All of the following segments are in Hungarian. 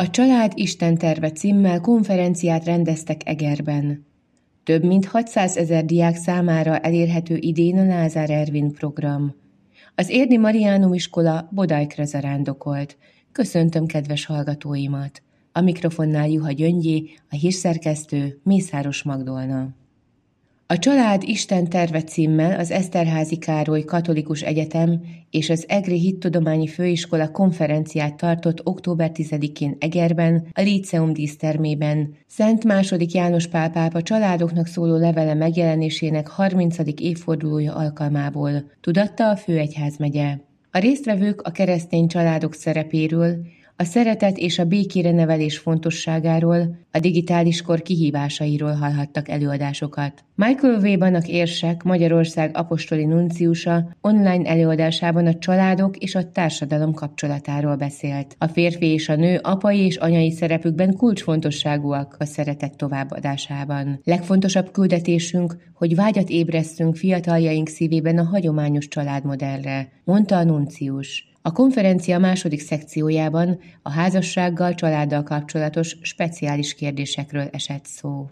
A Család Isten terve címmel konferenciát rendeztek Egerben. Több mint 600 000 diák számára elérhető idén a Lázár Ervin program. Az Érdi Mariánum iskola Bodajkra zarándokolt. Köszöntöm kedves hallgatóimat! A mikrofonnál Juha Gyöngyé, a hírszerkesztő Mészáros Magdolna. A Család Isten terve címmel az Eszterházy Károly Katolikus Egyetem és az Egri Hittudományi Főiskola konferenciát tartott október 10-én Egerben, a Líceum dísztermében. Szent II. János Pál pápa családoknak szóló levele megjelenésének 30. évfordulója alkalmából, tudatta a Főegyházmegye. A résztvevők a keresztény családok szerepéről, a szeretet és a békére nevelés fontosságáról, a digitális kor kihívásairól hallhattak előadásokat. Michael W. Banach érsek, Magyarország apostoli nunciusa online előadásában a családok és a társadalom kapcsolatáról beszélt. A férfi és a nő apai és anyai szerepükben kulcsfontosságúak a szeretet továbbadásában. Legfontosabb küldetésünk, hogy vágyat ébresztünk fiataljaink szívében a hagyományos családmodellre, mondta a nuncius. A konferencia második szekciójában a házassággal, családdal kapcsolatos speciális kérdésekről esett szó.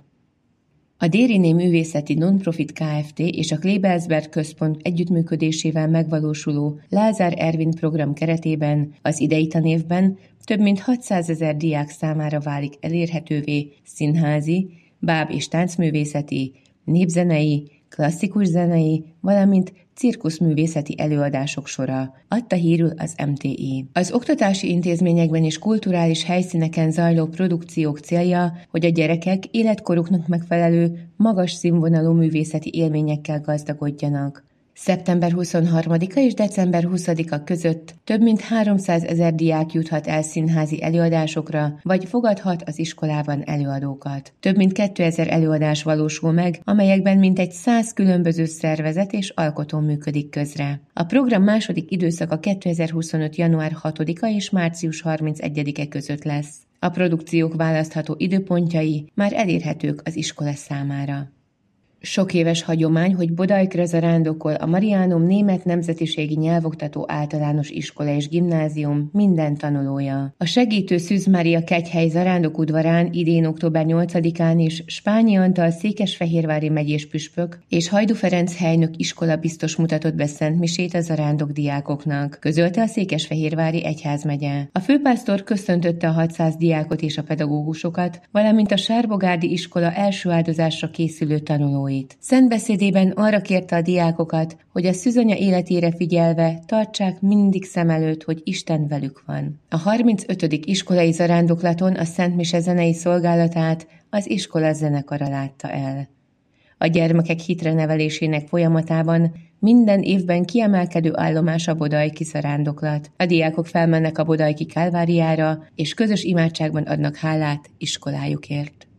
A Dériné Művészeti Nonprofit Kft. És a Klebersberg Központ együttműködésével megvalósuló Lázár Ervin program keretében az idei tanévben több mint 600 000 diák számára válik elérhetővé színházi, báb- és táncművészeti, népzenei, klasszikus zenei, valamint cirkuszművészeti előadások sora, adta hírül az MTI. Az oktatási intézményekben és kulturális helyszíneken zajló produkciók célja, hogy a gyerekek életkoruknak megfelelő, magas színvonalú művészeti élményekkel gazdagodjanak. Szeptember 23-a és december 20-a között több mint 300 000 diák juthat el színházi előadásokra, vagy fogadhat az iskolában előadókat. Több mint 2000 előadás valósul meg, amelyekben mintegy 100 különböző szervezet és alkotó működik közre. A program második időszaka 2025. január 6-a és március 31-e között lesz. A produkciók választható időpontjai már elérhetők az iskola számára. Sok éves hagyomány, hogy Bodajkra zarándokol a Mariánum Német Nemzetiségi Nyelvoktató Általános Iskola és Gimnázium minden tanulója. A segítő Szűz Mária kegyhely zarándokudvarán idén október 8-án is Spányi Antal székesfehérvári megyés püspök és Hajdú Ferenc helynök iskola biztos mutatott be szentmisét a zarándok diákoknak, közölte a székesfehérvári egyházmegye. A főpásztor köszöntötte a 600 diákot és a pedagógusokat, valamint a Sárbogárdi iskola első áldozásra készülő tanulóit. Szent beszédében arra kérte a diákokat, hogy a szűzanya életére figyelve tartsák mindig szem előtt, hogy Isten velük van. A 35. iskolai zarándoklaton a szentmise zenei szolgálatát az iskola zenekara látta el. A gyermekek hitre nevelésének folyamatában minden évben kiemelkedő állomás a bodajki zarándoklat. A diákok felmennek a bodajki kálváriára, és közös imádságban adnak hálát iskolájukért.